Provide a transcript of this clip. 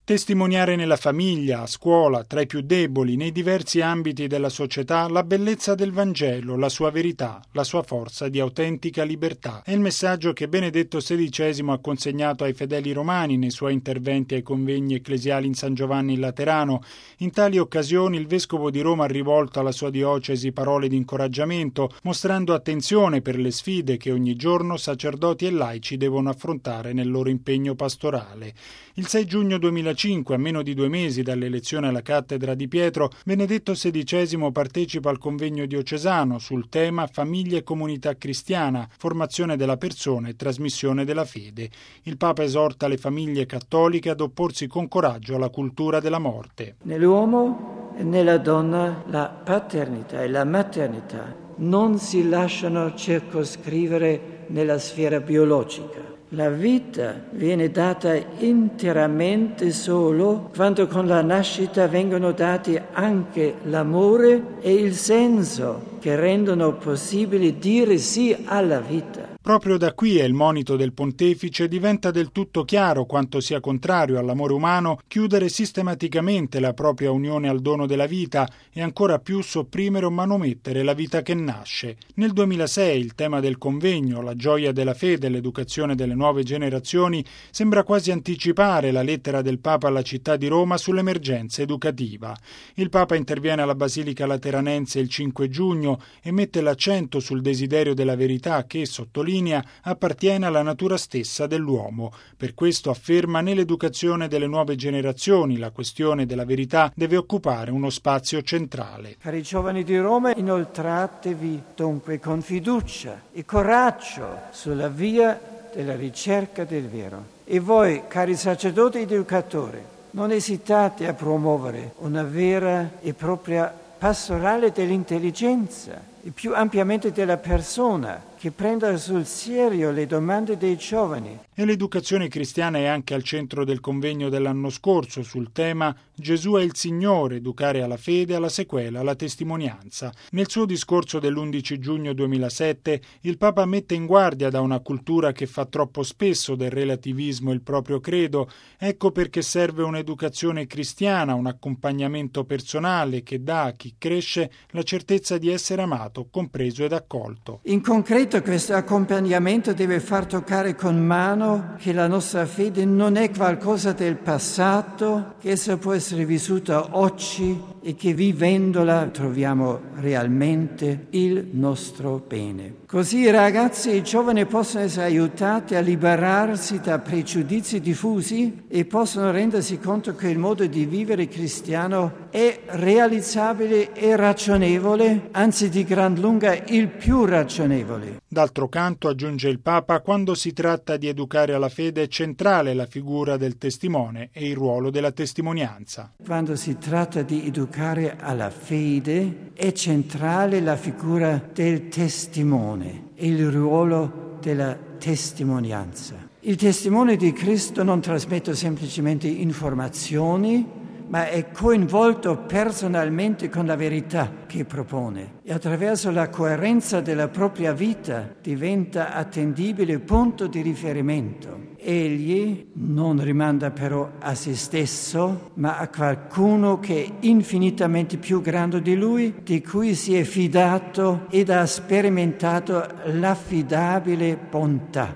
Testimoniare nella famiglia, a scuola, tra i più deboli, nei diversi ambiti della società, la bellezza del Vangelo, la sua verità, la sua forza di autentica libertà. È il messaggio che Benedetto XVI ha consegnato ai fedeli romani nei suoi interventi ai convegni ecclesiali in San Giovanni in Laterano. In tali occasioni il Vescovo di Roma ha rivolto alla sua diocesi parole di incoraggiamento, mostrando attenzione per le sfide che ogni giorno sacerdoti e laici devono affrontare nel loro impegno pastorale. Il 6 giugno 2005, a meno di 2 mesi dall'elezione alla cattedra di Pietro, Benedetto XVI partecipa al convegno diocesano sul tema Famiglia e comunità cristiana, formazione della persona e trasmissione della fede. Il Papa esorta le famiglie cattoliche ad opporsi con coraggio alla cultura della morte. Nell'uomo e nella donna la paternità e la maternità non si lasciano circoscrivere nella sfera biologica. La vita viene data interamente solo quando con la nascita vengono dati anche l'amore e il senso che rendono possibile dire sì alla vita. Proprio da qui, è il monito del pontefice, diventa del tutto chiaro quanto sia contrario all'amore umano chiudere sistematicamente la propria unione al dono della vita e ancora più sopprimere o manomettere la vita che nasce. Nel 2006 il tema del convegno, la gioia della fede e l'educazione delle nuove generazioni, sembra quasi anticipare la lettera del Papa alla città di Roma sull'emergenza educativa. Il Papa interviene alla Basilica Lateranense il 5 giugno e mette l'accento sul desiderio della verità che, sottolinea, appartiene alla natura stessa dell'uomo. Per questo afferma: nell'educazione delle nuove generazioni la questione della verità deve occupare uno spazio centrale. Cari giovani di Roma, inoltratevi dunque con fiducia e coraggio sulla via della ricerca del vero. E voi, cari sacerdoti ed educatori, non esitate a promuovere una vera e propria pastorale dell'intelligenza e più ampiamente della persona, che prenda sul serio le domande dei giovani. E l'educazione cristiana è anche al centro del convegno dell'anno scorso sul tema Gesù è il Signore, educare alla fede, alla sequela, alla testimonianza. Nel suo discorso dell'11 giugno 2007 il Papa mette in guardia da una cultura che fa troppo spesso del relativismo il proprio credo. Ecco perché serve un'educazione cristiana, un accompagnamento personale che dà a chi cresce la certezza di essere amato, compreso ed accolto. In concreto questo accompagnamento deve far toccare con mano che la nostra fede non è qualcosa del passato, che essa può essere vissuta oggi e che vivendola troviamo realmente il nostro bene. Così i ragazzi e i giovani possono essere aiutati a liberarsi da pregiudizi diffusi e possono rendersi conto che il modo di vivere cristiano è realizzabile e ragionevole, anzi di gran lunga il più ragionevole. D'altro canto, aggiunge il Papa, quando si tratta di educare alla fede è centrale la figura del testimone e il ruolo della testimonianza. Quando si tratta di educare alla fede è centrale la figura del testimone e il ruolo della testimonianza. Il testimone di Cristo non trasmette semplicemente informazioni, ma è coinvolto personalmente con la verità che propone e attraverso la coerenza della propria vita diventa attendibile punto di riferimento. Egli non rimanda però a se stesso, ma a qualcuno che è infinitamente più grande di lui, di cui si è fidato ed ha sperimentato l'affidabile bontà.